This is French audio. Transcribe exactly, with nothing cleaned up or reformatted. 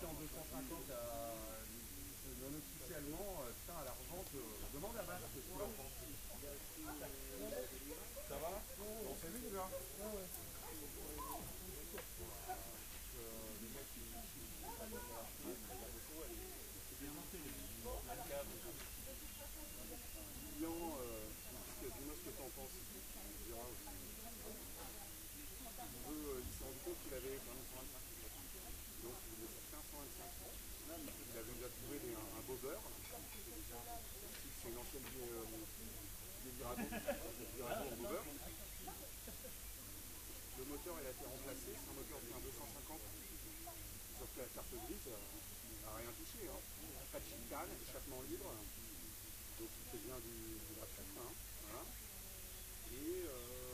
en deux cent cinquante à, non officiellement, euh, putain, à la revente, euh, demande à Bach ce qu'il en pense. Ça va? On s'est vu déjà? Ah ouais. Euh, le mec qui client, euh, dis-moi ce que t'en penses. Il dira aussi. Il veut, euh, il s'est rendu compte qu'il avait quand même cent vingt-cinq. Donc il voulait sortir un cent vingt-cinq. Il avait déjà trouvé des, un, un beau beurre. C'est une ancienne euh, Virago, Virago en beau beurre. Le moteur il a été remplacé, c'est un moteur c'est un deux cent cinquante. Sauf que la carte grise n'a rien touché. Hein. Pas de chicane, échappement libre. Donc il fait bien du, du graphique. Hein. Voilà. Et euh,